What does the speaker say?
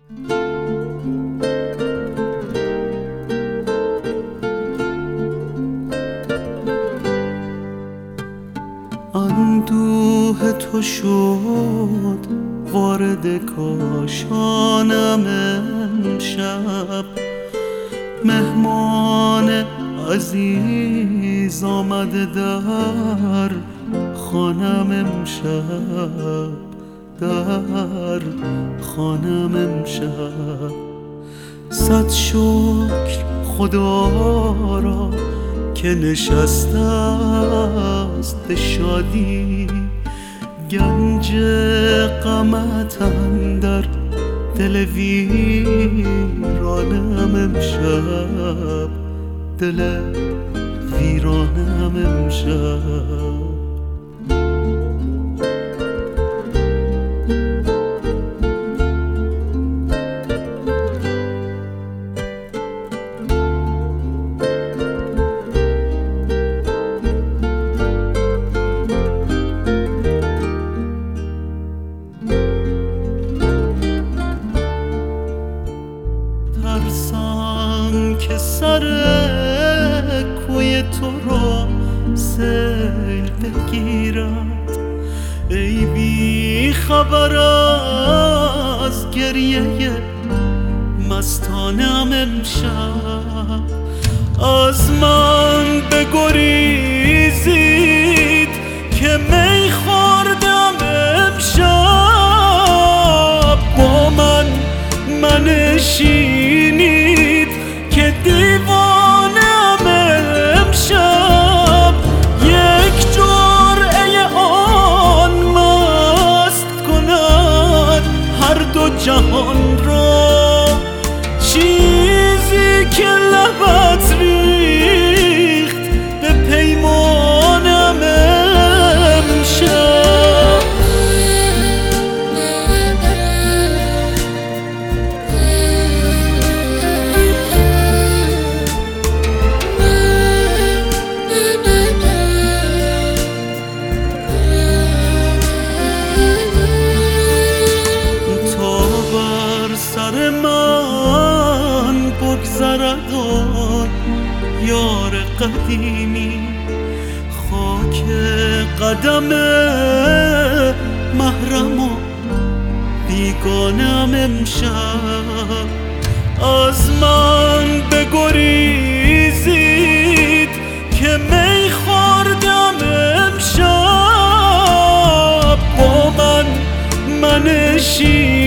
اندوه تو شد وارد کاشانم امشب، مهمان عزیز آمده در خانم امشب، در خانم امشب. صد شکر خدا را که نشسته است به شادی، گنج غمت اندر دل ویرانم امشب، دل ویرانم امشب. ترسم که سر کوی تو را سیل بگیرد، ای بی خبر از گریه مستانم امشب. از من بگریزید که می خوردم امشب، با من منشینید که دیوانم امشب. یک جرعه آن مست کند هر دو جهان را، چیزی که لبت ریخت به پیمانم امشب. سر من بگذرد آن یار قدیمی، خاک قدم محرم و بیگانم امشب. از من بگریزید که می خوردم امشب، با من منشینید